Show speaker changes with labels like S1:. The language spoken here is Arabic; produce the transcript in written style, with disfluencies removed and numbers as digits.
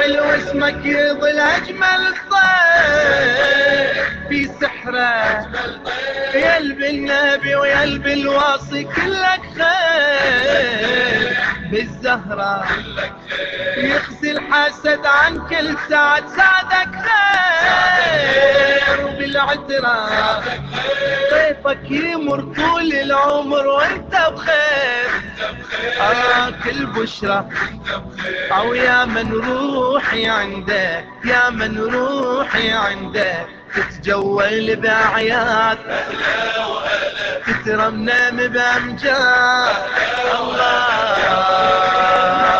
S1: واسمك يظل أجمل طيف في سحره، يلب النبي ويلب الواصي كلك خير بالزهرة، يخزي الحسد عن كل سعد سعدك خير وبالعترة، طيفك يمر طول العمر وانت بخير. كل بشرة او يا من روحي عندك، يا من روحي عندك تتجول بأعياد، تترنم بأمجاد الله.